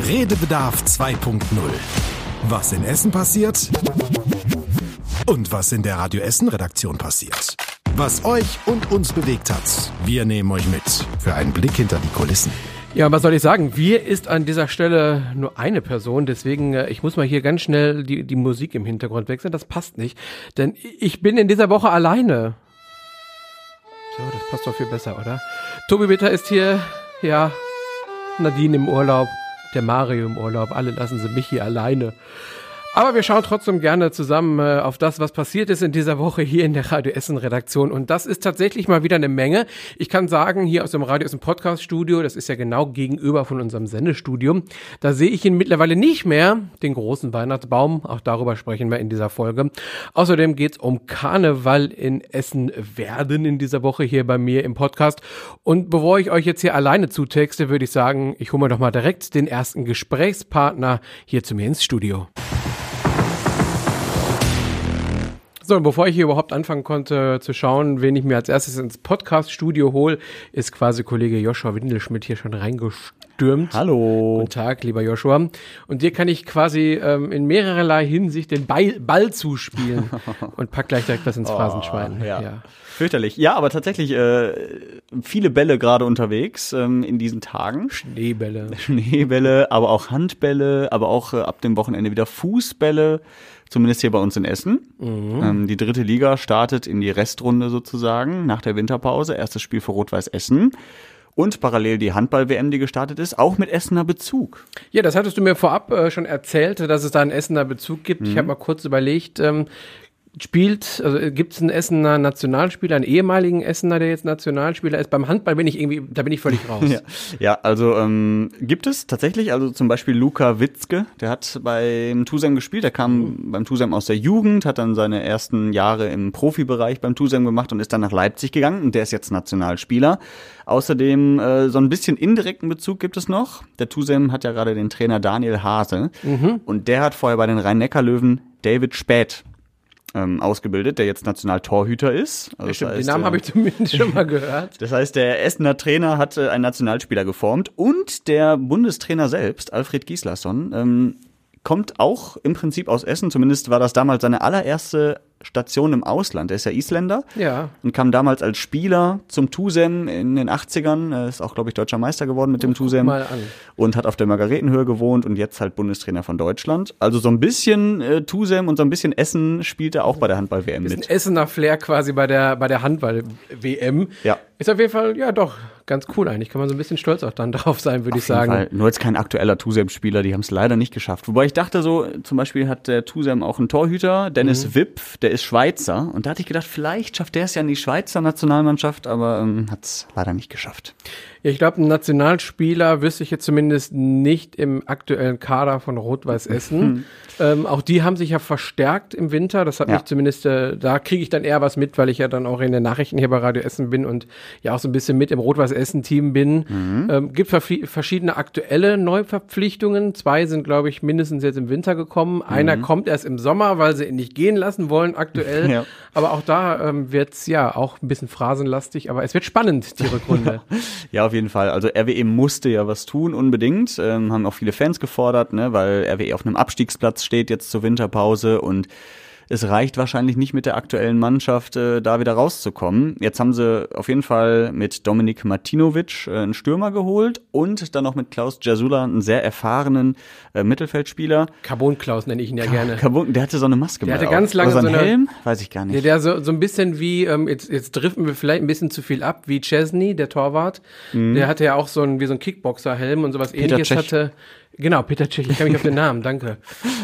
Redebedarf 2.0. Was in Essen passiert und was in der Radio Essen Redaktion passiert. Was euch und uns bewegt hat, wir nehmen euch mit für einen Blick hinter die Kulissen. Ja, was soll ich sagen? Wir ist an dieser Stelle nur eine Person, deswegen, ich muss mal hier ganz schnell die Musik im Hintergrund wechseln, das passt nicht, denn ich bin in dieser Woche alleine. So, das passt doch viel besser, oder? Tobi Witter ist hier, ja, Nadine im Urlaub, der Mario im Urlaub, alle lassen sie mich hier alleine. Aber wir schauen trotzdem gerne zusammen auf das, was passiert ist in dieser Woche hier in der Radio Essen Redaktion. Und das ist tatsächlich mal wieder eine Menge. Ich kann sagen, hier aus dem Radio Essen Podcast Studio, das ist ja genau gegenüber von unserem Sendestudio, da sehe ich ihn mittlerweile nicht mehr, den großen Weihnachtsbaum. Auch darüber sprechen wir in dieser Folge. Außerdem geht's um Karneval in Essen-Werden in dieser Woche hier bei mir im Podcast. Und bevor ich euch jetzt hier alleine zutexte, würde ich sagen, ich hole mir doch mal direkt den ersten Gesprächspartner hier zu mir ins Studio. So, und bevor ich hier überhaupt anfangen konnte zu schauen, wen ich mir als erstes ins Podcast-Studio hole, ist quasi Kollege Joshua Windelschmidt hier schon reingestürmt. Hallo. Guten Tag, lieber Joshua. Und dir kann ich quasi in mehrerlei Hinsicht den Ball zuspielen und pack gleich direkt was ins Phrasenschwein. Ja. Fürchterlich. Ja, aber tatsächlich viele Bälle gerade unterwegs in diesen Tagen. Schneebälle, aber auch Handbälle, aber auch ab dem Wochenende wieder Fußbälle. Zumindest hier bei uns in Essen. Die 3. Liga startet in die Restrunde sozusagen nach der Winterpause. Erstes Spiel für Rot-Weiß Essen. Und parallel die Handball-WM, die gestartet ist, auch mit Essener Bezug. Ja, das hattest du mir vorab schon erzählt, dass es da einen Essener Bezug gibt. Ich habe mal kurz überlegt, gibt es einen Essener Nationalspieler, einen ehemaligen Essener, der jetzt Nationalspieler ist? Beim Handball bin ich völlig raus. Ja, also gibt es tatsächlich, also zum Beispiel Luka Witzke, der hat beim Tusem gespielt, der kam beim Tusem aus der Jugend, hat dann seine ersten Jahre im Profibereich beim Tusem gemacht und ist dann nach Leipzig gegangen und der ist jetzt Nationalspieler. Außerdem so ein bisschen indirekten Bezug gibt es noch. Der Tusem hat ja gerade den Trainer Daniel Hase und der hat vorher bei den Rhein-Neckar-Löwen David Späth ausgebildet, der jetzt Nationaltorhüter ist. Also stimmt, den Namen habe ich zumindest schon mal gehört. Das heißt, der Essener Trainer hat einen Nationalspieler geformt und der Bundestrainer selbst, Alfred Gislason, kommt auch im Prinzip aus Essen. Zumindest war das damals seine allererste Station im Ausland. Er ist ja Isländer und kam damals als Spieler zum Tusem in den 80ern. Er ist auch, glaube ich, deutscher Meister geworden mit dem Tusem und hat auf der Margaretenhöhe gewohnt und jetzt halt Bundestrainer von Deutschland. Also so ein bisschen Tusem und so ein bisschen Essen spielt er auch bei der Handball-WM mit. Essener Flair quasi bei der Handball-WM. Ja. Ist auf jeden Fall, ja doch, ganz cool eigentlich. Kann man so ein bisschen stolz auch dann drauf sein, würde ich sagen. Fall. Nur jetzt kein aktueller Tusem-Spieler, die haben es leider nicht geschafft. Wobei ich dachte so, zum Beispiel hat der Tusem auch einen Torhüter, Dennis Wipp, der ist Schweizer. Und da hatte ich gedacht, vielleicht schafft der es ja in die Schweizer Nationalmannschaft, aber hat es leider nicht geschafft. Ja, ich glaube, ein Nationalspieler wüsste ich jetzt zumindest nicht im aktuellen Kader von Rot-Weiß Essen. Auch die haben sich ja verstärkt im Winter. Das hat mich zumindest, da kriege ich dann eher was mit, weil ich ja dann auch in den Nachrichten hier bei Radio Essen bin und ja auch so ein bisschen mit im Rot-Weiß Essen-Team bin. Gibt verschiedene aktuelle Neuverpflichtungen. 2 sind, glaube ich, mindestens jetzt im Winter gekommen. Einer kommt erst im Sommer, weil sie ihn nicht gehen lassen wollen aktuell. Ja. Aber auch da wird's ja auch ein bisschen phrasenlastig. Aber es wird spannend, die Rückrunde. Ja, auf jeden Fall. Also RWE musste ja was tun, unbedingt. Haben auch viele Fans gefordert, ne, weil RWE auf einem Abstiegsplatz steht jetzt zur Winterpause und es reicht wahrscheinlich nicht mit der aktuellen Mannschaft, da wieder rauszukommen. Jetzt haben sie auf jeden Fall mit Dominik Martinovic einen Stürmer geholt und dann noch mit Klaus Jasula einen sehr erfahrenen Mittelfeldspieler. Carbon Klaus nenne ich ihn ja gerne. Carbon, der hatte so eine Maske. Der hatte ganz lange so einen Helm, weiß ich gar nicht. Der so ein bisschen wie, jetzt driften wir vielleicht ein bisschen zu viel ab, wie Chesney, der Torwart. Der hatte ja auch so ein Kickboxer-Helm und sowas Peter Ähnliches Cech. hatte. Genau, Peter Cech, ich kann mich auf den Namen, danke.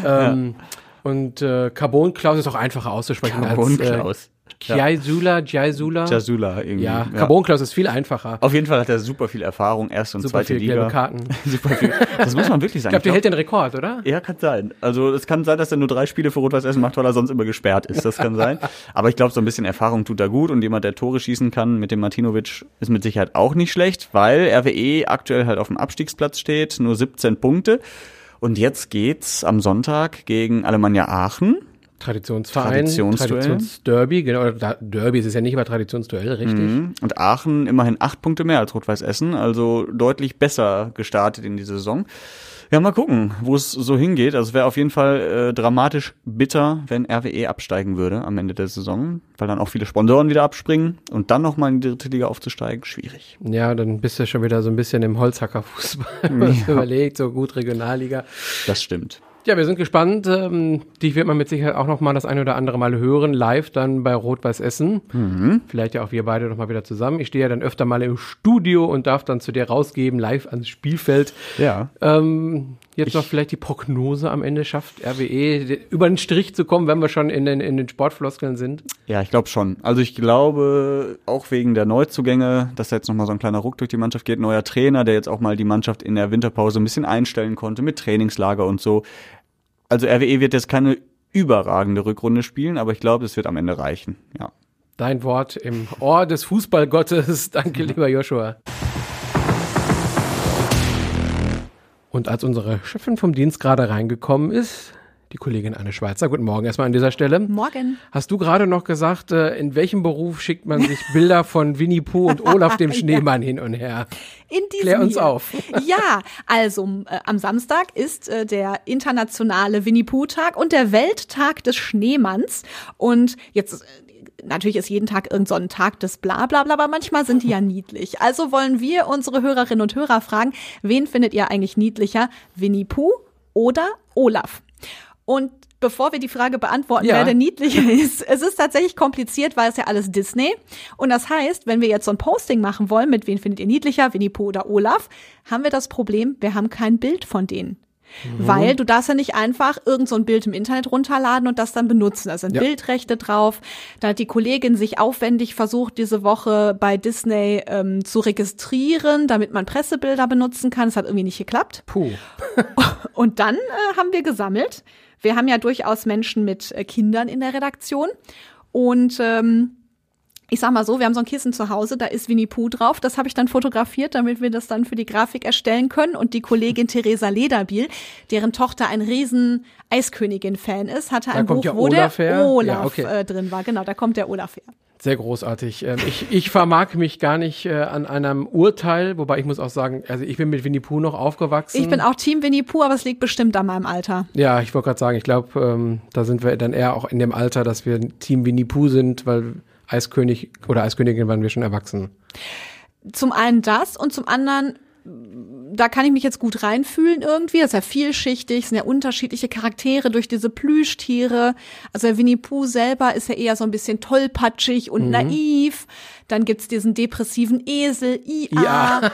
Und Carbon Klaus ist auch einfacher auszusprechen Carbon Klaus. Jasula irgendwie. Ja, Carbon Klaus ist viel einfacher. Auf jeden Fall hat er super viel Erfahrung, erste und super zweite viel Liga. Gelbe Karten. Super viel. Das muss man wirklich sagen. Ich glaube, der hält den Rekord, oder? Ja, kann sein. Also es kann sein, dass er nur 3 Spiele für Rot-Weiß Essen macht, weil er sonst immer gesperrt ist. Das kann sein. Aber ich glaube, so ein bisschen Erfahrung tut er gut und jemand, der Tore schießen kann mit dem Martinovic, ist mit Sicherheit auch nicht schlecht, weil RWE aktuell halt auf dem Abstiegsplatz steht, nur 17 Punkte. Und jetzt geht's am Sonntag gegen Alemannia Aachen. Traditionsverein, Traditionsderby, genau, Derby ist es ja nicht, aber Traditionsduell, richtig. Und Aachen immerhin 8 Punkte mehr als Rot-Weiß Essen, also deutlich besser gestartet in die Saison. Ja, mal gucken, wo es so hingeht. Also es wäre auf jeden Fall dramatisch bitter, wenn RWE absteigen würde am Ende der Saison, weil dann auch viele Sponsoren wieder abspringen und dann nochmal in die 3. Liga aufzusteigen, schwierig. Ja, dann bist du schon wieder so ein bisschen im Holzhackerfußball, überlegt, so gut Regionalliga. Das stimmt. Ja, wir sind gespannt. Dich wird man mit Sicherheit auch noch mal das ein oder andere Mal hören, live dann bei Rot-Weiß Essen. Vielleicht ja auch wir beide noch mal wieder zusammen. Ich stehe ja dann öfter mal im Studio und darf dann zu dir rausgeben, live ans Spielfeld. Ja. Jetzt noch vielleicht die Prognose am Ende. Schafft RWE über den Strich zu kommen, wenn wir schon in den Sportfloskeln sind? Ja, ich glaube schon. Also ich glaube, auch wegen der Neuzugänge, dass da jetzt noch mal so ein kleiner Ruck durch die Mannschaft geht. Neuer Trainer, der jetzt auch mal die Mannschaft in der Winterpause ein bisschen einstellen konnte mit Trainingslager und so. Also RWE wird jetzt keine überragende Rückrunde spielen, aber ich glaube, es wird am Ende reichen, ja. Dein Wort im Ohr des Fußballgottes. Danke, lieber Joshua. Und als unsere Chefin vom Dienst gerade reingekommen ist, die Kollegin Anne Schweizer. Guten Morgen erstmal an dieser Stelle. Morgen. Hast du gerade noch gesagt, in welchem Beruf schickt man sich Bilder von Winnie Pooh und Olaf dem Schneemann hin und her? In diesem Klär uns hier. auf. Ja, also am Samstag ist der internationale Winnie-Pooh-Tag und der Welttag des Schneemanns. Und jetzt natürlich ist jeden Tag irgend so ein Tag des Blablabla, aber manchmal sind die ja niedlich. Also wollen wir unsere Hörerinnen und Hörer fragen, wen findet ihr eigentlich niedlicher, Winnie-Pooh oder Olaf? Und bevor wir die Frage beantworten, wer der niedlicher ist, es ist tatsächlich kompliziert, weil es ja alles Disney. Und das heißt, wenn wir jetzt so ein Posting machen wollen, mit wen findet ihr niedlicher, Winnie Pooh oder Olaf, haben wir das Problem, wir haben kein Bild von denen. Weil du darfst ja nicht einfach irgend so ein Bild im Internet runterladen und das dann benutzen. Da sind Bildrechte drauf. Da hat die Kollegin sich aufwendig versucht, diese Woche bei Disney zu registrieren, damit man Pressebilder benutzen kann. Das hat irgendwie nicht geklappt. Puh. Und dann haben wir gesammelt. Wir haben ja durchaus Menschen mit Kindern in der Redaktion. Und ich sag mal so, wir haben so ein Kissen zu Hause, da ist Winnie Pooh drauf. Das habe ich dann fotografiert, damit wir das dann für die Grafik erstellen können. Und die Kollegin Theresa Lederbiel, deren Tochter ein riesen Eiskönigin-Fan ist, hatte ein Buch, wo der Olaf drin war. Genau, da kommt der Olaf her. Sehr großartig. Ich vermag mich gar nicht an einem Urteil, wobei ich muss auch sagen, also ich bin mit Winnie Pooh noch aufgewachsen. Ich bin auch Team Winnie Pooh, aber es liegt bestimmt an meinem Alter. Ja, ich wollte gerade sagen, ich glaube, da sind wir dann eher auch in dem Alter, dass wir Team Winnie Pooh sind, weil Eiskönig oder Eiskönigin waren wir schon erwachsen. Zum einen das und zum anderen, da kann ich mich jetzt gut reinfühlen irgendwie. Das ist ja vielschichtig, es sind ja unterschiedliche Charaktere durch diese Plüschtiere. Also der Winnie Pooh selber ist ja eher so ein bisschen tollpatschig und naiv. Dann gibt's diesen depressiven Esel, Ia.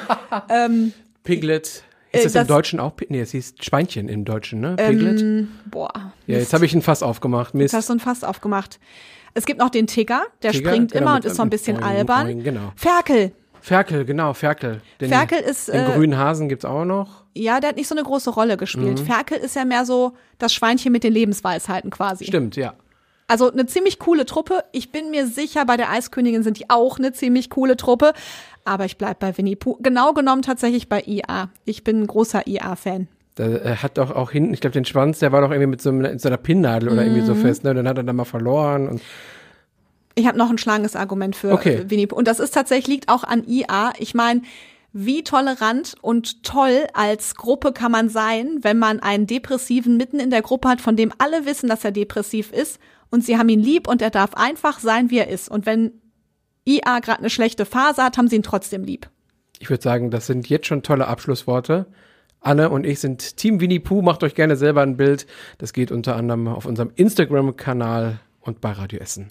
Piglet. Ist das im Deutschen auch? Nee, es hieß Schweinchen im Deutschen, ne? Piglet? Ja, jetzt habe ich ein Fass aufgemacht. Mist. Jetzt hast du ein Fass aufgemacht. Es gibt noch den Tigger, der springt genau, immer und ist so ein bisschen albern. Boing, genau. Ferkel, genau, Ferkel. Ferkel ist den grünen Hasen gibt's auch noch. Ja, der hat nicht so eine große Rolle gespielt. Ferkel ist ja mehr so das Schweinchen mit den Lebensweisheiten quasi. Stimmt, ja. Also eine ziemlich coole Truppe. Ich bin mir sicher, bei der Eiskönigin sind die auch eine ziemlich coole Truppe. Aber ich bleib bei Winnie Pooh. Genau genommen tatsächlich bei IA. Ich bin ein großer IA-Fan. Der hat doch auch hinten, ich glaube, den Schwanz, der war doch irgendwie mit so einer Pinnnadel oder irgendwie so fest, ne? Und dann hat er dann mal verloren. Und ich habe noch ein schlagendes Argument für Winnie Pooh. Und das ist tatsächlich, liegt auch an IA. Ich meine, wie tolerant und toll als Gruppe kann man sein, wenn man einen Depressiven mitten in der Gruppe hat, von dem alle wissen, dass er depressiv ist und sie haben ihn lieb und er darf einfach sein, wie er ist. Und wenn IA gerade eine schlechte Phase hat, haben sie ihn trotzdem lieb. Ich würde sagen, das sind jetzt schon tolle Abschlussworte. Anne und ich sind Team Winnie Pooh. Macht euch gerne selber ein Bild. Das geht unter anderem auf unserem Instagram-Kanal und bei Radio Essen.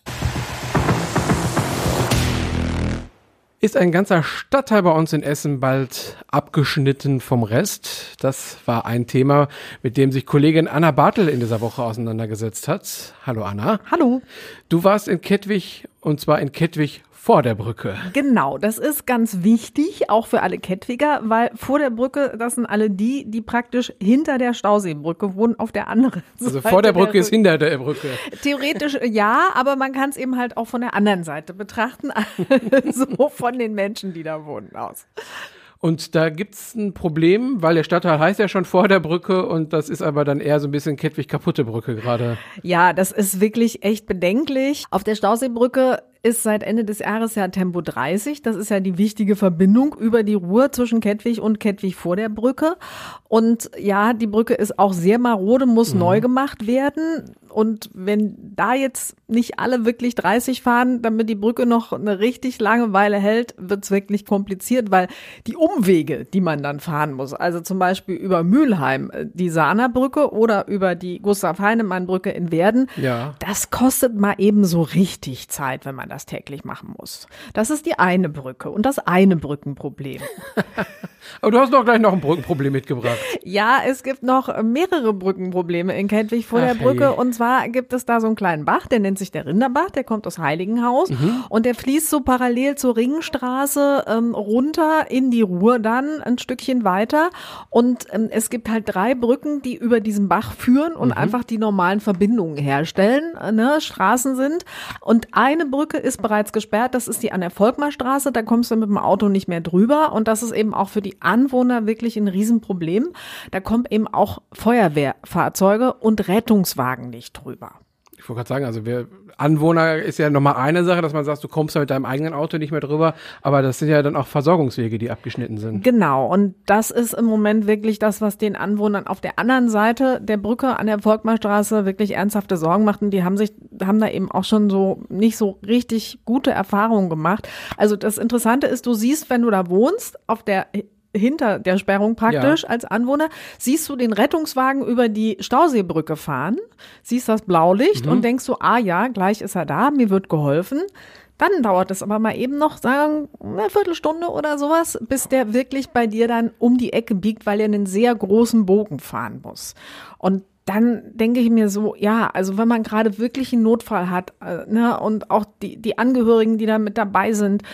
Ist ein ganzer Stadtteil bei uns in Essen bald abgeschnitten vom Rest? Das war ein Thema, mit dem sich Kollegin Anna Bartel in dieser Woche auseinandergesetzt hat. Hallo Anna. Hallo. Du warst in Kettwig, und zwar in Kettwig vor der Brücke. Genau, das ist ganz wichtig, auch für alle Kettwiger, weil vor der Brücke, das sind alle die praktisch hinter der Stauseebrücke wohnen, auf der anderen Seite. Also vor der Brücke ist hinter der Brücke. Theoretisch ja, aber man kann es eben halt auch von der anderen Seite betrachten, so von den Menschen, die da wohnen, aus. Und da gibt's ein Problem, weil der Stadtteil heißt ja schon vor der Brücke und das ist aber dann eher so ein bisschen Kettwig kaputte Brücke gerade. Ja, das ist wirklich echt bedenklich. Auf der Stauseebrücke ist seit Ende des Jahres ja Tempo 30. Das ist ja die wichtige Verbindung über die Ruhr zwischen Kettwig und Kettwig vor der Brücke. Und ja, die Brücke ist auch sehr marode, muss neu gemacht werden. Und wenn da jetzt nicht alle wirklich 30 fahren, damit die Brücke noch eine richtig lange Weile hält, wird's wirklich kompliziert, weil die Umwege, die man dann fahren muss, also zum Beispiel über Mülheim, die Saaner-Brücke oder über die Gustav-Heinemann-Brücke in Werden, das kostet mal eben so richtig Zeit, wenn man das täglich machen muss. Das ist die eine Brücke und das eine Brückenproblem. Aber du hast doch gleich noch ein Brückenproblem mitgebracht. Ja, es gibt noch mehrere Brückenprobleme in Kettwig vor der Brücke. Hey. Und zwar gibt es da so einen kleinen Bach, der nennt sich der Rinderbach, der kommt aus Heiligenhaus. Und der fließt so parallel zur Ringstraße runter in die Ruhr dann ein Stückchen weiter. Und es gibt halt 3 Brücken, die über diesen Bach führen und einfach die normalen Verbindungen herstellen, Straßen sind. Und eine Brücke ist bereits gesperrt, das ist die an der Volkmarstraße, da kommst du mit dem Auto nicht mehr drüber. Und das ist eben auch für die Anwohner wirklich ein Riesenproblem. Da kommen eben auch Feuerwehrfahrzeuge und Rettungswagen nicht drüber. Ich wollte gerade sagen, also Anwohner ist ja nochmal eine Sache, dass man sagt, du kommst ja mit deinem eigenen Auto nicht mehr drüber, aber das sind ja dann auch Versorgungswege, die abgeschnitten sind. Genau, und das ist im Moment wirklich das, was den Anwohnern auf der anderen Seite der Brücke an der Volkmarstraße wirklich ernsthafte Sorgen macht, und die haben da eben auch schon so nicht so richtig gute Erfahrungen gemacht. Also das Interessante ist, du siehst, wenn du da wohnst, hinter der Sperrung praktisch als Anwohner, siehst du den Rettungswagen über die Stauseebrücke fahren, siehst das Blaulicht und denkst so, ja, gleich ist er da, mir wird geholfen. Dann dauert es aber mal eben noch, sagen, eine Viertelstunde oder sowas, bis der wirklich bei dir dann um die Ecke biegt, weil er einen sehr großen Bogen fahren muss. Und dann denke ich mir so, ja, also wenn man gerade wirklich einen Notfall hat, und auch die Angehörigen, die da mit dabei sind,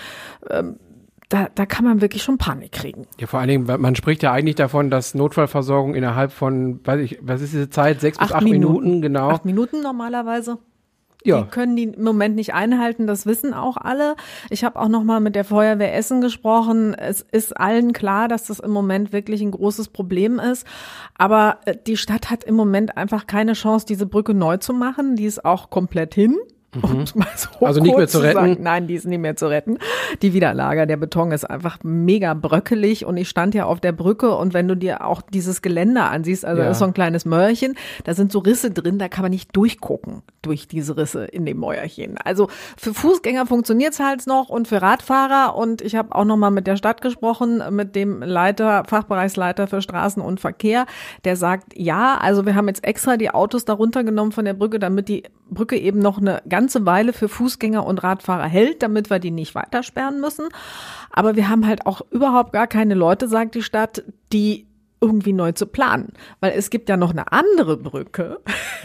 da kann man wirklich schon Panik kriegen. Ja, vor allen Dingen, man spricht ja eigentlich davon, dass Notfallversorgung innerhalb von, was ist diese Zeit? 6 bis 8 Minuten, genau. 8 Minuten normalerweise. Ja. Die können die im Moment nicht einhalten, das wissen auch alle. Ich habe auch noch mal mit der Feuerwehr Essen gesprochen. Es ist allen klar, dass das im Moment wirklich ein großes Problem ist. Aber die Stadt hat im Moment einfach keine Chance, diese Brücke neu zu machen. Die ist auch komplett hin. Mal so also nicht mehr zu retten? Sagen. Nein, die ist nicht mehr zu retten. Die Widerlager, der Beton ist einfach mega bröckelig, und ich stand ja auf der Brücke, und wenn du dir auch dieses Geländer ansiehst, also da ist so ein kleines Mörchen, da sind so Risse drin, da kann man nicht durchgucken durch diese Risse in dem Mäuerchen. Also für Fußgänger funktioniert's halt noch und für Radfahrer, und ich habe auch noch mal mit der Stadt gesprochen, mit dem Fachbereichsleiter für Straßen und Verkehr, der sagt, ja, also wir haben jetzt extra die Autos da runtergenommen von der Brücke, damit die Brücke eben noch eine ganze Weile für Fußgänger und Radfahrer hält, damit wir die nicht weitersperren müssen. Aber wir haben halt auch überhaupt gar keine Leute, sagt die Stadt, die irgendwie neu zu planen. Weil es gibt ja noch eine andere Brücke.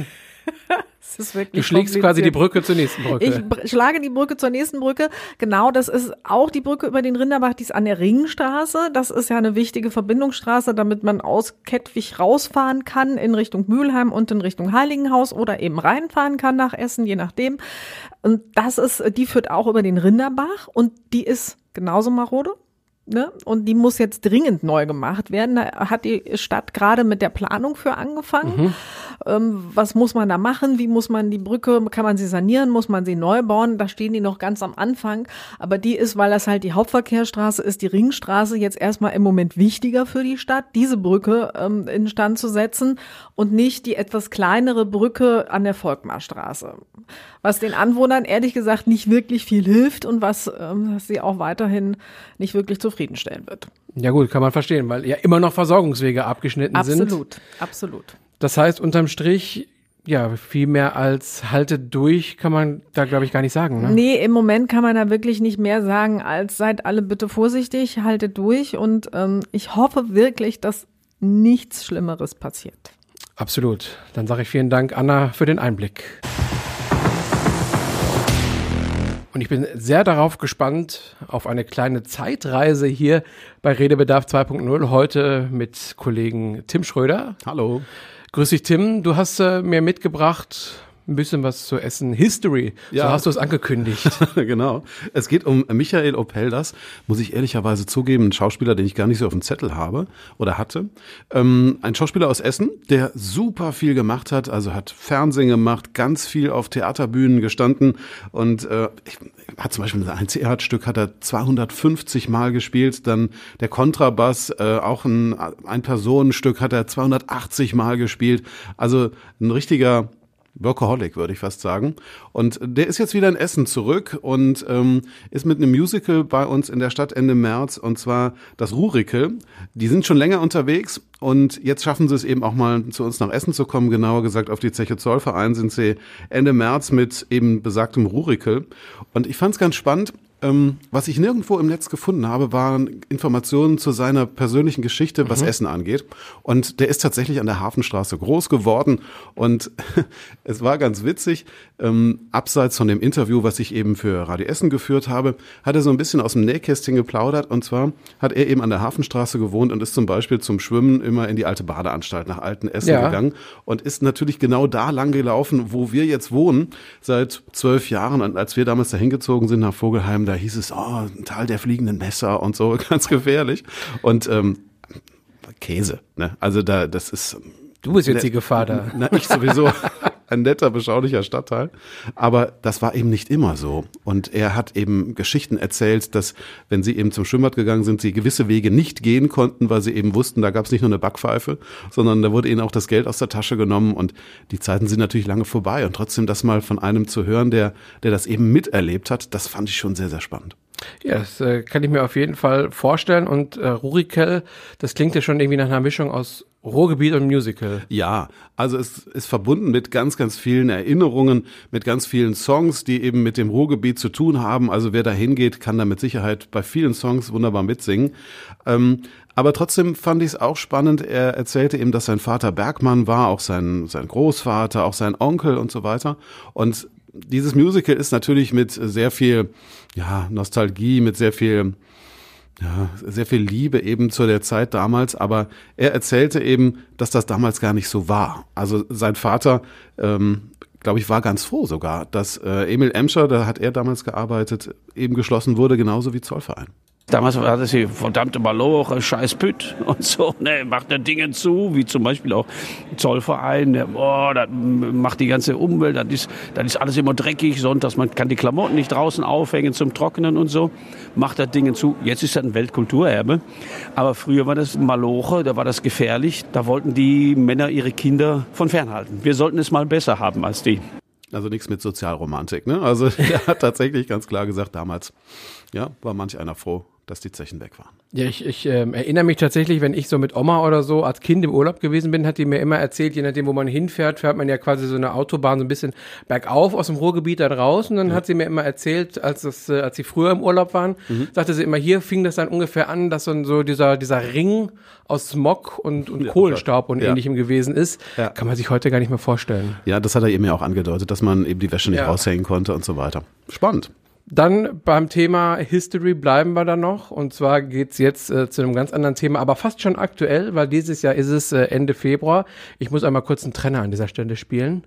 Es ist wirklich du schlägst quasi die Brücke zur nächsten Brücke. Ich schlage die Brücke zur nächsten Brücke. Genau, das ist auch die Brücke über den Rinderbach, die ist an der Ringstraße. Das ist ja eine wichtige Verbindungsstraße, damit man aus Kettwig rausfahren kann in Richtung Mülheim und in Richtung Heiligenhaus oder eben reinfahren kann nach Essen, je nachdem. Und die führt auch über den Rinderbach, und die ist genauso marode. Und die muss jetzt dringend neu gemacht werden. Da hat die Stadt gerade mit der Planung für angefangen. Was muss man da machen? Wie muss man die Brücke, kann man sie sanieren? Muss man sie neu bauen? Da stehen die noch ganz am Anfang. Aber die ist, weil das halt die Hauptverkehrsstraße ist, die Ringstraße, jetzt erstmal im Moment wichtiger für die Stadt, diese Brücke instand zu setzen und nicht die etwas kleinere Brücke an der Volkmarstraße. Was den Anwohnern ehrlich gesagt nicht wirklich viel hilft und was sie auch weiterhin nicht wirklich zufriedenstellen wird. Ja gut, kann man verstehen, weil ja immer noch Versorgungswege abgeschnitten sind. Absolut. Das heißt, unterm Strich, ja, viel mehr als haltet durch, kann man da, glaube ich, gar nicht sagen, ne? Nee, im Moment kann man da wirklich nicht mehr sagen, als seid alle bitte vorsichtig, haltet durch, und ich hoffe wirklich, dass nichts Schlimmeres passiert. Absolut. Dann sage ich vielen Dank, Anna, für den Einblick. Und ich bin sehr darauf gespannt auf eine kleine Zeitreise hier bei Redebedarf 2.0. Heute mit Kollegen Tim Schröder. Hallo. Grüß dich, Tim. Du hast mir mitgebracht, ein bisschen was zu Essen History. Ja. So hast du es angekündigt. Genau. Es geht um Michael Opeldas, muss ich ehrlicherweise zugeben, ein Schauspieler, den ich gar nicht so auf dem Zettel habe oder hatte. Ein Schauspieler aus Essen, der super viel gemacht hat, also hat Fernsehen gemacht, ganz viel auf Theaterbühnen gestanden und hat zum Beispiel ein Theaterstück hat er 250 Mal gespielt, dann der Kontrabass, auch ein Personenstück hat er 280 Mal gespielt, also ein richtiger Workaholic, würde ich fast sagen. Und der ist jetzt wieder in Essen zurück und ist mit einem Musical bei uns in der Stadt Ende März, und zwar das Rurikel. Die sind schon länger unterwegs und jetzt schaffen sie es eben auch mal zu uns nach Essen zu kommen. Genauer gesagt auf die Zeche Zollverein sind sie Ende März mit eben besagtem Rurikel. Und ich fand es ganz spannend. Was ich nirgendwo im Netz gefunden habe, waren Informationen zu seiner persönlichen Geschichte, was Essen angeht. Und der ist tatsächlich an der Hafenstraße groß geworden. Und es war ganz witzig, abseits von dem Interview, was ich eben für Radio Essen geführt habe, hat er so ein bisschen aus dem Nähkästchen geplaudert. Und zwar hat er eben an der Hafenstraße gewohnt und ist zum Beispiel zum Schwimmen immer in die alte Badeanstalt nach Altenessen gegangen und ist natürlich genau da lang gelaufen, wo wir jetzt wohnen, seit 12 Jahren. Und als wir damals dahin gezogen sind nach Vogelheim, da hieß es, ein Tal der fliegenden Messer und so, ganz gefährlich. Und Käse, ne? Also das ist... Du bist jetzt die Gefahr da. Na, ich sowieso. Ein netter, beschaulicher Stadtteil. Aber das war eben nicht immer so. Und er hat eben Geschichten erzählt, dass, wenn sie eben zum Schwimmbad gegangen sind, sie gewisse Wege nicht gehen konnten, weil sie eben wussten, da gab es nicht nur eine Backpfeife, sondern da wurde ihnen auch das Geld aus der Tasche genommen. Und die Zeiten sind natürlich lange vorbei. Und trotzdem das mal von einem zu hören, der das eben miterlebt hat, das fand ich schon sehr, sehr spannend. Ja, das kann ich mir auf jeden Fall vorstellen. Und Rurikel, das klingt ja schon irgendwie nach einer Mischung aus Ruhrgebiet und Musical. Ja, also es ist verbunden mit ganz, ganz vielen Erinnerungen, mit ganz vielen Songs, die eben mit dem Ruhrgebiet zu tun haben. Also wer da hingeht, kann da mit Sicherheit bei vielen Songs wunderbar mitsingen. Aber trotzdem fand ich es auch spannend. Er erzählte eben, dass sein Vater Bergmann war, auch sein Großvater, auch sein Onkel und so weiter. Und dieses Musical ist natürlich mit sehr viel Nostalgie, mit sehr viel Liebe eben zu der Zeit damals, aber er erzählte eben, dass das damals gar nicht so war. Also sein Vater, glaube ich, war ganz froh sogar, dass Emil Emscher, da hat er damals gearbeitet, eben geschlossen wurde, genauso wie Zollverein. Damals war das hier verdammte Maloche, scheiß Pütt und so, ne, macht der Dinge zu, wie zum Beispiel auch Zollverein, das macht die ganze Umwelt, das ist alles immer dreckig, sonntags, man kann die Klamotten nicht draußen aufhängen zum Trocknen und so, macht das Dinge zu. Jetzt ist das ein Weltkulturerbe, aber früher war das Maloche, da war das gefährlich, da wollten die Männer ihre Kinder von fernhalten. Wir sollten es mal besser haben als die. Also nichts mit Sozialromantik, ne? Also er hat tatsächlich ganz klar gesagt, damals, war manch einer froh, dass die Zechen weg waren. Ja, ich erinnere mich tatsächlich, wenn ich so mit Oma oder so als Kind im Urlaub gewesen bin, hat die mir immer erzählt, je nachdem, wo man hinfährt, fährt man ja quasi so eine Autobahn so ein bisschen bergauf aus dem Ruhrgebiet dann raus. Und dann hat sie mir immer erzählt, als sie früher im Urlaub waren, sagte sie immer, hier fing das dann ungefähr an, dass dann so dieser Ring aus Smog und Kohlenstaub und Ähnlichem gewesen ist. Ja. Kann man sich heute gar nicht mehr vorstellen. Ja, das hat er eben ja auch angedeutet, dass man eben die Wäsche nicht raushängen konnte und so weiter. Spannend. Dann beim Thema History bleiben wir da noch, und zwar geht's jetzt zu einem ganz anderen Thema, aber fast schon aktuell, weil dieses Jahr ist es Ende Februar. Ich muss einmal kurz einen Trenner an dieser Stelle spielen.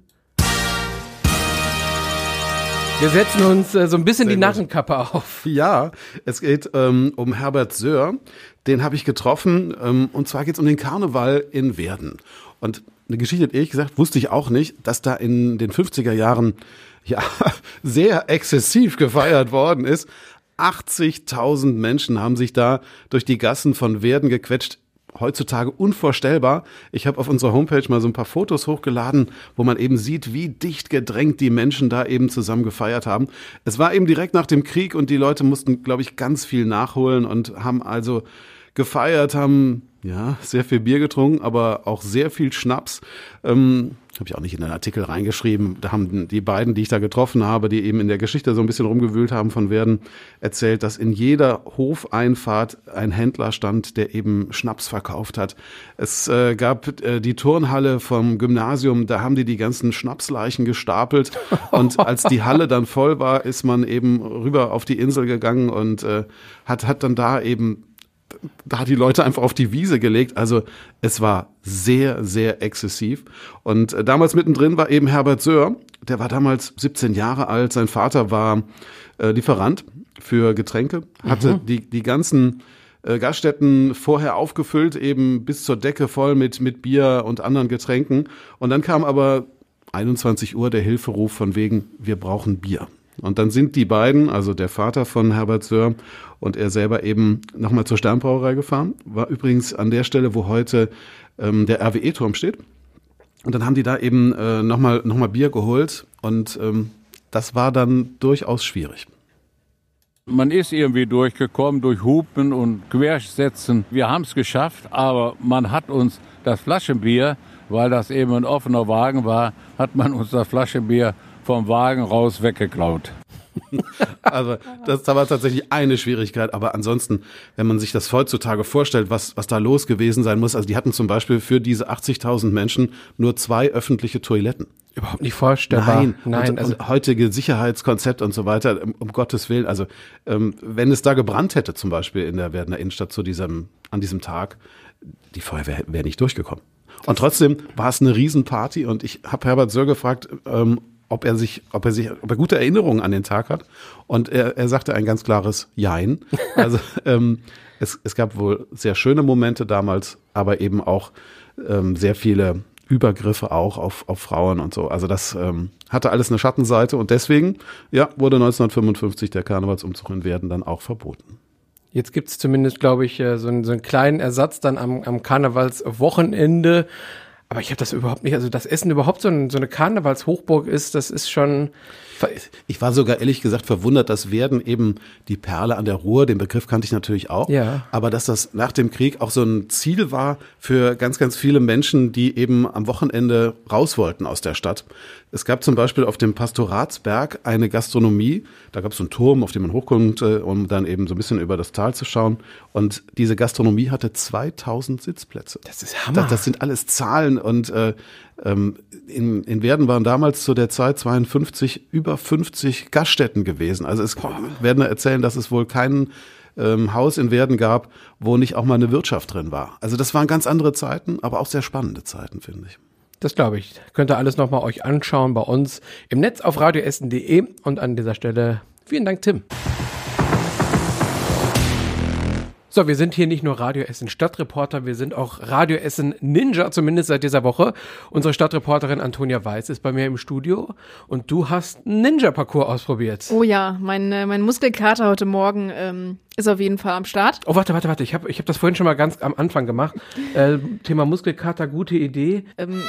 Wir setzen uns so ein bisschen die Narrenkappe auf. Ja, es geht um Herbert Söhr, den habe ich getroffen, und zwar geht's um den Karneval in Werden. Und eine Geschichte, ehrlich gesagt, wusste ich auch nicht, dass da in den 50er Jahren sehr exzessiv gefeiert worden ist. 80.000 Menschen haben sich da durch die Gassen von Werden gequetscht. Heutzutage unvorstellbar. Ich habe auf unserer Homepage mal so ein paar Fotos hochgeladen, wo man eben sieht, wie dicht gedrängt die Menschen da eben zusammen gefeiert haben. Es war eben direkt nach dem Krieg und die Leute mussten, glaube ich, ganz viel nachholen und haben also gefeiert, haben sehr viel Bier getrunken, aber auch sehr viel Schnaps. Habe ich auch nicht in den Artikel reingeschrieben. Da haben die beiden, die ich da getroffen habe, die eben in der Geschichte so ein bisschen rumgewühlt haben von Werden, erzählt, dass in jeder Hofeinfahrt ein Händler stand, der eben Schnaps verkauft hat. Es gab die Turnhalle vom Gymnasium, da haben die ganzen Schnapsleichen gestapelt. Und als die Halle dann voll war, ist man eben rüber auf die Insel gegangen und hat dann da die Leute einfach auf die Wiese gelegt. Also es war sehr, sehr exzessiv. Und damals mittendrin war eben Herbert Söhr. der war damals 17 Jahre alt. Sein Vater war Lieferant für Getränke, hatte die ganzen Gaststätten vorher aufgefüllt, eben bis zur Decke voll mit Bier und anderen Getränken. Und dann kam aber 21 Uhr der Hilferuf von wegen, wir brauchen Bier. Und dann sind die beiden, also der Vater von Herbert Söhr und er selber eben nochmal zur Sternbrauerei gefahren. War übrigens an der Stelle, wo heute der RWE-Turm steht. Und dann haben die da eben nochmal Bier geholt und das war dann durchaus schwierig. Man ist irgendwie durchgekommen durch Hupen und Quersetzen. Wir haben es geschafft, aber man hat uns das Flaschenbier, weil das eben ein offener Wagen war, hat man uns das Flaschenbier vom Wagen raus weggeklaut. Also das war tatsächlich eine Schwierigkeit, aber ansonsten, wenn man sich das heutzutage vorstellt, was da los gewesen sein muss, also die hatten zum Beispiel für diese 80.000 Menschen nur 2 öffentliche Toiletten. Überhaupt nicht vorstellbar. Nein. Und heutige Sicherheitskonzept und so weiter, um Gottes Willen, also wenn es da gebrannt hätte zum Beispiel in der Werdener Innenstadt an diesem Tag, die Feuerwehr wäre nicht durchgekommen. Und trotzdem war es eine Riesenparty und ich habe Herbert Söhr gefragt, ob er gute Erinnerungen an den Tag hat. Und er sagte ein ganz klares Jein. Also es gab wohl sehr schöne Momente damals, aber eben auch sehr viele Übergriffe auch auf Frauen und so. Also das hatte alles eine Schattenseite und deswegen wurde 1955 der Karnevalsumzug in Werden dann auch verboten. Jetzt gibt's zumindest, glaube ich, so einen kleinen Ersatz dann am Karnevalswochenende. Aber ich habe das überhaupt nicht, also dass Essen überhaupt so eine Karnevalshochburg ist, das ist schon... Ich war sogar ehrlich gesagt verwundert, dass Werden eben die Perle an der Ruhr, den Begriff kannte ich natürlich auch, aber dass das nach dem Krieg auch so ein Ziel war für ganz, ganz viele Menschen, die eben am Wochenende raus wollten aus der Stadt. Es gab zum Beispiel auf dem Pastoratsberg eine Gastronomie, da gab es so einen Turm, auf dem man hochkommt, um dann eben so ein bisschen über das Tal zu schauen und diese Gastronomie hatte 2000 Sitzplätze. Das ist Hammer. Das sind alles Zahlen und in Werden waren damals zu der Zeit 52 über 50 Gaststätten gewesen. Also es werden erzählen, dass es wohl kein Haus in Werden gab, wo nicht auch mal eine Wirtschaft drin war. Also das waren ganz andere Zeiten, aber auch sehr spannende Zeiten, finde ich. Das glaube ich. Könnt ihr alles nochmal euch anschauen bei uns im Netz auf radioessen.de und an dieser Stelle vielen Dank, Tim. So, wir sind hier nicht nur Radio Essen Stadtreporter, wir sind auch Radio Essen Ninja, zumindest seit dieser Woche. Unsere Stadtreporterin Antonia Weiß ist bei mir im Studio und du hast einen Ninja-Parcours ausprobiert. Oh ja, mein Muskelkater heute Morgen ist auf jeden Fall am Start. Oh, warte, ich hab das vorhin schon mal ganz am Anfang gemacht. Thema Muskelkater, gute Idee.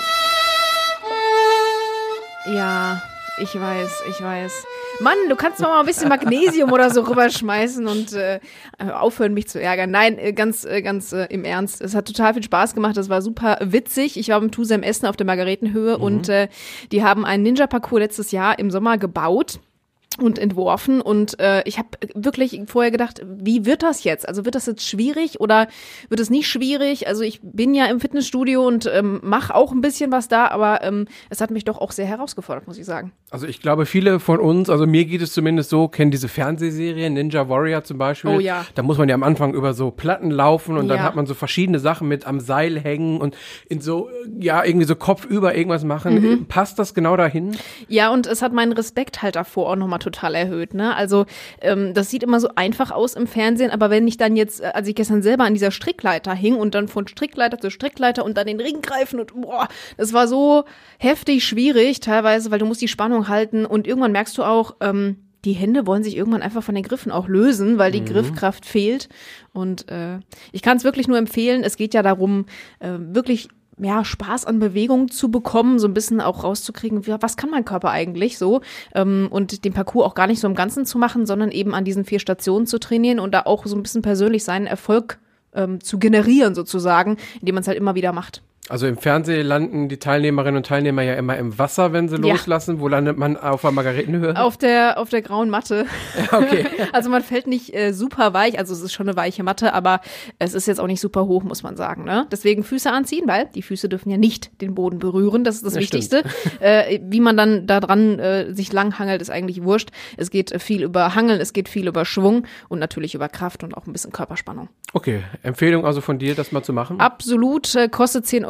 Ja, ich weiß. Mann, du kannst doch mal ein bisschen Magnesium oder so rüberschmeißen und aufhören, mich zu ärgern. Nein, ganz im Ernst. Es hat total viel Spaß gemacht. Das war super witzig. Ich war mit Tusem Essen auf der Margaretenhöhe und die haben einen Ninja-Parcours letztes Jahr im Sommer gebaut und entworfen und ich habe wirklich vorher gedacht, wie wird das jetzt? Also wird das jetzt schwierig oder wird es nicht schwierig? Also ich bin ja im Fitnessstudio und mache auch ein bisschen was da, aber es hat mich doch auch sehr herausgefordert, muss ich sagen. Also ich glaube, viele von uns, also mir geht es zumindest so, kennen diese Fernsehserie, Ninja Warrior zum Beispiel. Oh ja. Da muss man ja am Anfang über so Platten laufen und dann hat man so verschiedene Sachen mit am Seil hängen und in so, irgendwie so kopfüber irgendwas machen. Passt das genau dahin? Ja, und es hat meinen Respekt halt davor auch nochmal total erhöht, ne? Also das sieht immer so einfach aus im Fernsehen, aber wenn ich dann jetzt, als ich gestern selber an dieser Strickleiter hing und dann von Strickleiter zu Strickleiter und dann den Ring greifen und das war so heftig schwierig teilweise, weil du musst die Spannung halten und irgendwann merkst du auch, die Hände wollen sich irgendwann einfach von den Griffen auch lösen, weil die Griffkraft fehlt und ich kann es wirklich nur empfehlen, es geht ja darum, wirklich Spaß an Bewegung zu bekommen, so ein bisschen auch rauszukriegen, was kann mein Körper eigentlich so und den Parcours auch gar nicht so im Ganzen zu machen, sondern eben an diesen 4 Stationen zu trainieren und da auch so ein bisschen persönlich seinen Erfolg zu generieren sozusagen, indem man es halt immer wieder macht. Also im Fernsehen landen die Teilnehmerinnen und Teilnehmer ja immer im Wasser, wenn sie loslassen. Wo landet man auf der Margaretenhöhe? Auf der grauen Matte. Ja, okay. Also man fällt nicht super weich, also es ist schon eine weiche Matte, aber es ist jetzt auch nicht super hoch, muss man sagen. Ne? Deswegen Füße anziehen, weil die Füße dürfen ja nicht den Boden berühren, das ist das Wichtigste. Wie man dann da dran sich langhangelt, ist eigentlich wurscht. Es geht viel über Hangeln, es geht viel über Schwung und natürlich über Kraft und auch ein bisschen Körperspannung. Okay, Empfehlung also von dir, das mal zu machen? Absolut, kostet 10 €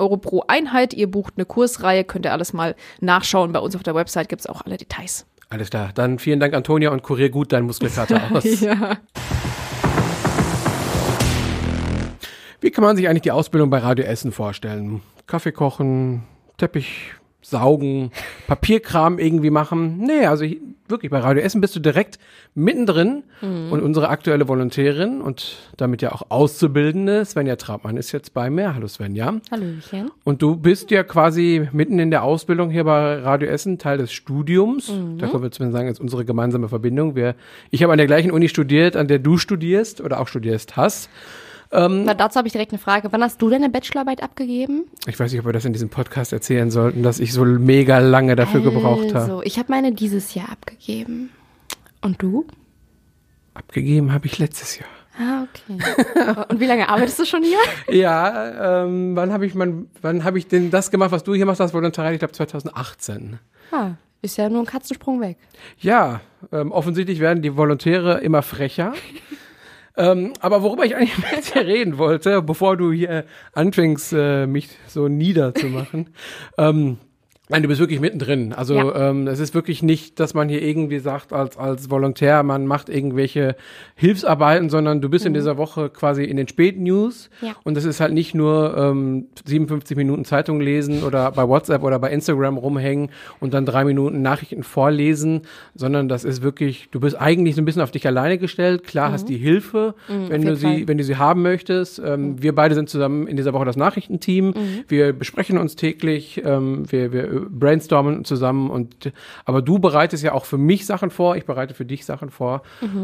€ pro Einheit. Ihr bucht eine Kursreihe, könnt ihr alles mal nachschauen. Bei uns auf der Website gibt es auch alle Details. Alles klar. Dann vielen Dank, Antonia, und kurier gut deinen Muskelkater aus. Ja. Wie kann man sich eigentlich die Ausbildung bei Radio Essen vorstellen? Kaffee kochen, Teppich saugen, Papierkram irgendwie machen? Nee, also wirklich, bei Radio Essen bist du direkt mittendrin und unsere aktuelle Volontärin und damit ja auch Auszubildende, Svenja Trautmann, ist jetzt bei mir. Hallo Svenja. Hallöchen. Und du bist ja quasi mitten in der Ausbildung hier bei Radio Essen, Teil des Studiums. Da können wir zumindest sagen, ist unsere gemeinsame Verbindung. Ich habe an der gleichen Uni studiert, an der du studierst oder auch studierst hast. Na, dazu habe ich direkt eine Frage. Wann hast du deine Bachelorarbeit abgegeben? Ich weiß nicht, ob wir das in diesem Podcast erzählen sollten, dass ich so mega lange dafür gebraucht habe. Also, ich habe meine dieses Jahr abgegeben. Und du? Abgegeben habe ich letztes Jahr. Ah, okay. Und wie lange arbeitest du schon hier? Ja, wann habe ich denn das gemacht, was du hier machst, das Volontariat? Ich glaube 2018. Ah, ist ja nur ein Katzensprung weg. Ja, offensichtlich werden die Volontäre immer frecher. Aber worüber ich eigentlich mit dir reden wollte, bevor du hier anfängst, mich so niederzumachen, nein, du bist wirklich mittendrin. Also es ist wirklich nicht, dass man hier irgendwie sagt, als Volontär, man macht irgendwelche Hilfsarbeiten, sondern du bist in dieser Woche quasi in den Spätnews. Ja. Und das ist halt nicht nur 57 Minuten Zeitung lesen oder bei WhatsApp oder bei Instagram rumhängen und dann 3 Minuten Nachrichten vorlesen, sondern das ist wirklich, du bist eigentlich so ein bisschen auf dich alleine gestellt. Klar, hast die Hilfe, wenn du sie haben möchtest. Wir beide sind zusammen in dieser Woche das Nachrichtenteam. Wir besprechen uns täglich, wir brainstormen zusammen aber du bereitest ja auch für mich Sachen vor, ich bereite für dich Sachen vor.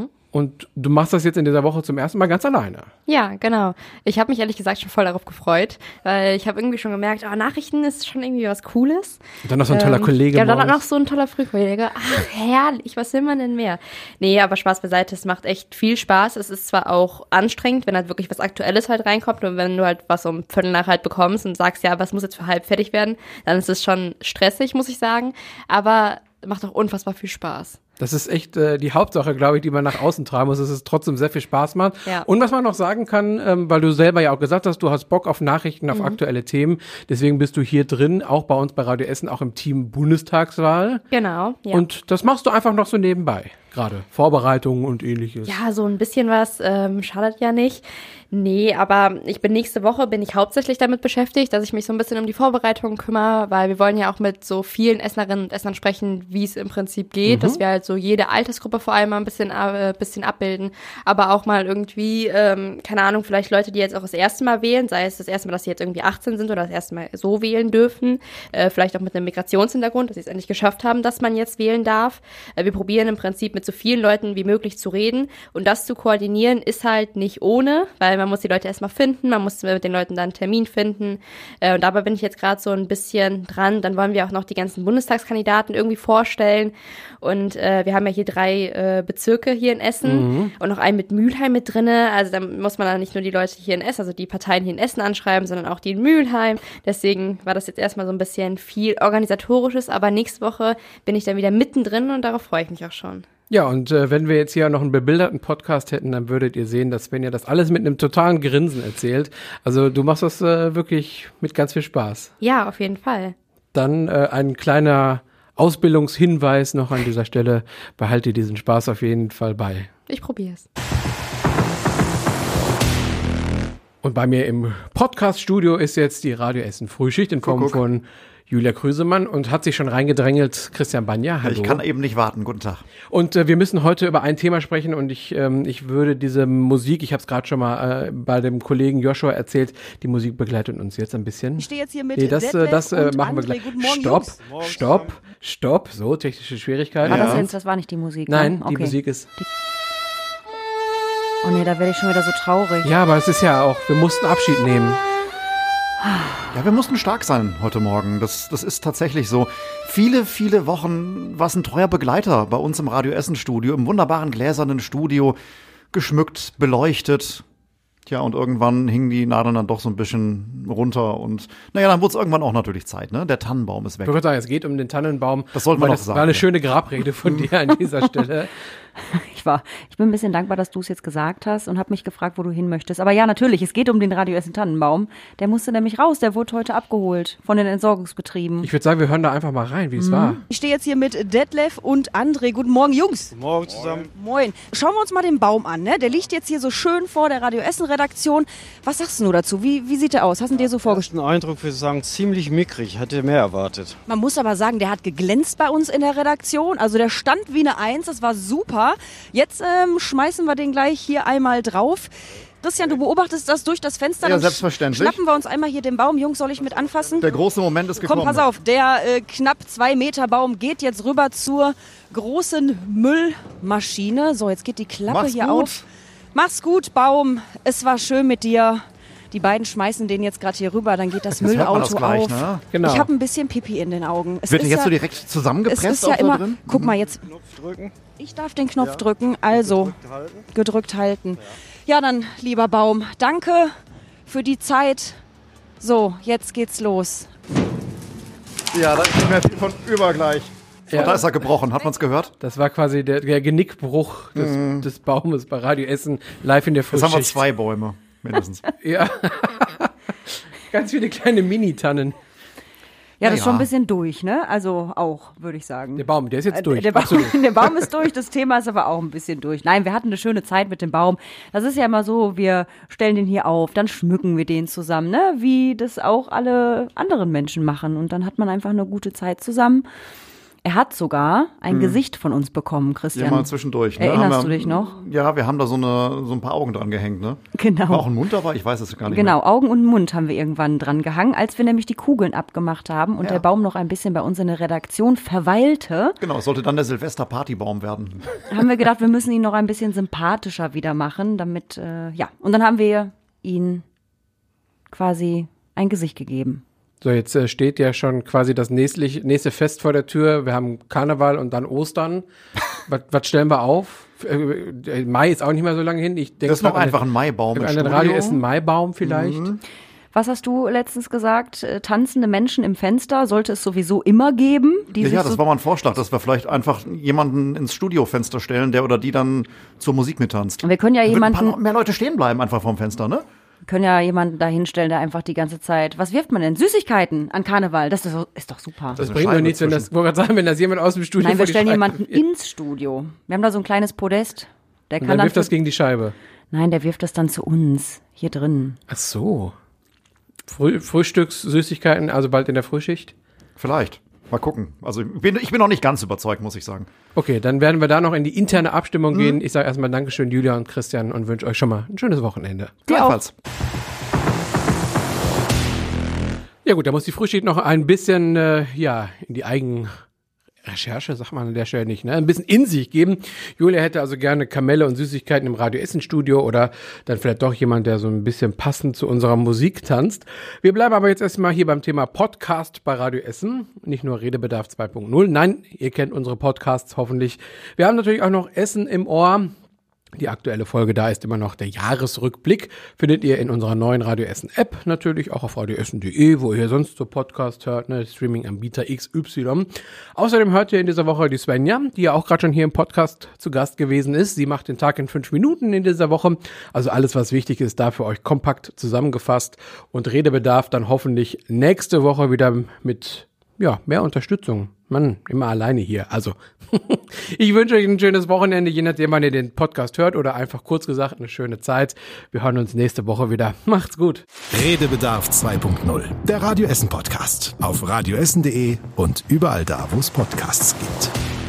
Und du machst das jetzt in dieser Woche zum ersten Mal ganz alleine. Ja, genau. Ich habe mich ehrlich gesagt schon voll darauf gefreut, weil ich habe irgendwie schon gemerkt, Nachrichten ist schon irgendwie was Cooles. Und dann noch so ein toller Kollege. Ja, dann auch noch so ein toller Frühkollege. Ach, herrlich, was will man denn mehr? Nee, aber Spaß beiseite, es macht echt viel Spaß. Es ist zwar auch anstrengend, wenn halt wirklich was Aktuelles halt reinkommt und wenn du halt was um Viertel nach halt bekommst und sagst, ja, was muss jetzt für halb fertig werden, dann ist es schon stressig, muss ich sagen. Aber macht auch unfassbar viel Spaß. Das ist echt die Hauptsache, glaube ich, die man nach außen tragen muss, dass es trotzdem sehr viel Spaß macht. Ja. Und was man noch sagen kann, weil du selber ja auch gesagt hast, du hast Bock auf Nachrichten, auf aktuelle Themen. Deswegen bist du hier drin, auch bei uns bei Radio Essen, auch im Team Bundestagswahl. Genau, ja. Und das machst du einfach noch so nebenbei, gerade. Vorbereitungen und ähnliches. Ja, so ein bisschen was schadet ja nicht. Nee, aber nächste Woche bin ich hauptsächlich damit beschäftigt, dass ich mich so ein bisschen um die Vorbereitungen kümmere, weil wir wollen ja auch mit so vielen Esslerinnen und Esslern sprechen, wie es im Prinzip geht, dass wir halt so jede Altersgruppe vor allem mal ein bisschen abbilden, aber auch mal irgendwie, keine Ahnung, vielleicht Leute, die jetzt auch das erste Mal wählen, sei es das erste Mal, dass sie jetzt irgendwie 18 sind oder das erste Mal so wählen dürfen, vielleicht auch mit einem Migrationshintergrund, dass sie es endlich geschafft haben, dass man jetzt wählen darf. Wir probieren im Prinzip mit so vielen Leuten wie möglich zu reden und das zu koordinieren ist halt nicht ohne, weil man muss die Leute erstmal finden, man muss mit den Leuten dann einen Termin finden und dabei bin ich jetzt gerade so ein bisschen dran. Dann wollen wir auch noch die ganzen Bundestagskandidaten irgendwie vorstellen und wir haben ja hier 3 Bezirke hier in Essen und noch einen mit Mülheim mit drinne, also da muss man dann nicht nur die Leute hier in Essen, also die Parteien hier in Essen anschreiben, sondern auch die in Mülheim. Deswegen war das jetzt erstmal so ein bisschen viel Organisatorisches, aber nächste Woche bin ich dann wieder mittendrin und darauf freue ich mich auch schon. Ja, und wenn wir jetzt hier noch einen bebilderten Podcast hätten, dann würdet ihr sehen, dass Svenja das alles mit einem totalen Grinsen erzählt. Also du machst das wirklich mit ganz viel Spaß. Ja, auf jeden Fall. Dann ein kleiner Ausbildungshinweis noch an dieser Stelle. Behalte diesen Spaß auf jeden Fall bei. Ich probiere es. Und bei mir im Podcast-Studio ist jetzt die Radio Essen Frühschicht in Form von Julia Krüsemann und hat sich schon reingedrängelt. Christian Banja, hallo. Ich kann eben nicht warten. Guten Tag. Und wir müssen heute über ein Thema sprechen und ich würde diese Musik, ich habe es gerade schon mal bei dem Kollegen Joshua erzählt, die Musik begleitet uns jetzt ein bisschen. Ich stehe jetzt hier mit das machen wir gleich. Stopp. So, technische Schwierigkeiten. War das war nicht die Musik? Nein, ne? Okay. Die Musik ist... Oh nee, da werde ich schon wieder so traurig. Ja, aber es ist ja auch, wir mussten Abschied nehmen. Ja, wir mussten stark sein heute Morgen. Das ist tatsächlich so. Viele, viele Wochen war es ein treuer Begleiter bei uns im Radio Essen Studio, im wunderbaren gläsernen Studio, geschmückt, beleuchtet. Tja, und irgendwann hingen die Nadeln dann doch so ein bisschen runter und naja, dann wurde es irgendwann auch natürlich Zeit, ne? Der Tannenbaum ist weg. Ich würde sagen, es geht um den Tannenbaum. Das sollten wir noch sagen. Das war eine schöne Grabrede von dir an dieser Stelle. nicht wahr? Ich bin ein bisschen dankbar, dass du es jetzt gesagt hast und habe mich gefragt, wo du hin möchtest. Aber ja, natürlich, es geht um den Radio Essen Tannenbaum. Der musste nämlich raus, der wurde heute abgeholt von den Entsorgungsbetrieben. Ich würde sagen, wir hören da einfach mal rein, wie es war. Ich stehe jetzt hier mit Detlef und André. Guten Morgen, Jungs. Guten Morgen zusammen. Moin. Schauen wir uns mal den Baum an, ne? Der liegt jetzt hier so schön vor der Radio Essen Redaktion. Was sagst du dazu? Wie sieht der aus? Hast du dir so vorgestellt? Den Eindruck, würde ich sagen, ziemlich mickrig. Hätte mehr erwartet. Man muss aber sagen, der hat geglänzt bei uns in der Redaktion. Also der stand wie eine Eins, das war super. Jetzt schmeißen wir den gleich hier einmal drauf. Christian, du beobachtest das durch das Fenster. Ja, selbstverständlich. Schnappen wir uns einmal hier den Baum. Jungs, soll ich mit anfassen? Der große Moment ist gekommen. Komm, pass auf, der knapp 2 Meter Baum geht jetzt rüber zur großen Müllmaschine. So, jetzt geht die Klappe Mach's hier gut. auf. Mach's gut, Baum. Es war schön mit dir. Die beiden schmeißen den jetzt gerade hier rüber, dann geht das Jetzt hört man Müllauto das gleich, auf. ne? Genau. Ich habe ein bisschen Pipi in den Augen. Es Wird ist der jetzt ja, so direkt zusammengepresst? es ist ja auch da immer, drin? guck mal jetzt, Knopf drücken. ich darf den Knopf drücken, also gedrückt halten. Ja, dann, lieber Baum, danke für die Zeit. So, jetzt geht's los. Ja, da ist nicht mehr viel von über gleich. Ja. Und da ist er gebrochen, hat man es gehört? Das war quasi der Genickbruch des Baumes bei Radio Essen live in der Jetzt Frühschicht. haben wir 2 Bäume, mindestens. Ja. Ganz viele kleine Mini-Tannen. Ja, das ist Ja. schon ein bisschen durch, ne? Also auch, würde ich sagen. Der Baum, der ist jetzt durch. Der Baum, Absolut. der Baum ist durch, das Thema ist aber auch ein bisschen durch. Nein, wir hatten eine schöne Zeit mit dem Baum. Das ist ja immer so, wir stellen den hier auf, dann schmücken wir den zusammen, ne? Wie das auch alle anderen Menschen machen. Und dann hat man einfach eine gute Zeit zusammen. Er hat sogar ein Gesicht von uns bekommen, Christian. Ja, mal zwischendurch. Ne? Erinnerst Haben du wir- dich noch? Ja, wir haben da so ein paar Augen dran gehängt, ne? Genau. War auch ein Mund dabei? Ich weiß es gar nicht Genau, mehr. Augen und Mund haben wir irgendwann dran gehangen, als wir nämlich die Kugeln abgemacht haben und Ja. der Baum noch ein bisschen bei uns in der Redaktion verweilte, Genau, es sollte dann der Silvester-Partybaum werden. haben wir gedacht, wir müssen ihn noch ein bisschen sympathischer wieder machen, damit, ja. Und dann haben wir ihn quasi ein Gesicht gegeben. So, jetzt steht ja schon quasi das nächste Fest vor der Tür. Wir haben Karneval und dann Ostern. Was stellen wir auf? Mai ist auch nicht mehr so lange hin. Ich denke, Das ist noch einfach ein Maibaum im Einen Studio. Radio Essen Maibaum vielleicht. Was hast du letztens gesagt? Tanzende Menschen im Fenster sollte es sowieso immer geben. Die Ja, sich das so war mal ein Vorschlag, dass wir vielleicht einfach jemanden ins Studiofenster stellen, der oder die dann zur Musik mittanzt. Wir können ja Da würden ein jemanden, paar mehr Leute stehen bleiben einfach vorm Fenster, ne? da hinstellen, der einfach die ganze Zeit, was wirft man denn? Süßigkeiten an Karneval, das ist doch super. Das bringt doch nichts, wenn das jemand aus dem Studio Nein, vor wir die stellen Scheibe jemanden wirft. ins Studio. Wir haben da so ein kleines Podest. Der Und kann dann wirft dann das gegen die Scheibe. Nein, der wirft das dann zu uns, hier drin. Ach so. Frühstückssüßigkeiten, also bald in der Frühschicht? Vielleicht. Mal gucken. Also ich bin noch nicht ganz überzeugt, muss ich sagen. Okay, dann werden wir da noch in die interne Abstimmung gehen. Ich sage erstmal Dankeschön, Julia und Christian, und wünsche euch schon mal ein schönes Wochenende. Gleichfalls. Ja gut, da muss die Frühschicht noch ein bisschen in die Eigenrecherche, sagt man an der Stelle nicht, ne? Ein bisschen in sich geben. Julia hätte also gerne Kamelle und Süßigkeiten im Radio Essen Studio oder dann vielleicht doch jemand, der so ein bisschen passend zu unserer Musik tanzt. Wir bleiben aber jetzt erstmal hier beim Thema Podcast bei Radio Essen. Nicht nur Redebedarf 2.0. Nein, ihr kennt unsere Podcasts hoffentlich. Wir haben natürlich auch noch Essen im Ohr. Die aktuelle Folge da ist immer noch der Jahresrückblick. Findet ihr in unserer neuen Radio Essen App, natürlich auch auf radioessen.de, wo ihr sonst so Podcast hört, ne, Streaming-Anbieter XY. Außerdem hört ihr in dieser Woche die Svenja, die ja auch gerade schon hier im Podcast zu Gast gewesen ist. Sie macht den Tag in 5 Minuten in dieser Woche. Also alles, was wichtig ist, da für euch kompakt zusammengefasst. Und Redebedarf dann hoffentlich nächste Woche wieder mit mehr Unterstützung. Mann, immer alleine hier. Also, ich wünsche euch ein schönes Wochenende, je nachdem, wann ihr den Podcast hört oder einfach kurz gesagt eine schöne Zeit. Wir hören uns nächste Woche wieder. Macht's gut. Redebedarf 2.0. Der Radio Essen Podcast. Auf radioessen.de und überall da, wo es Podcasts gibt.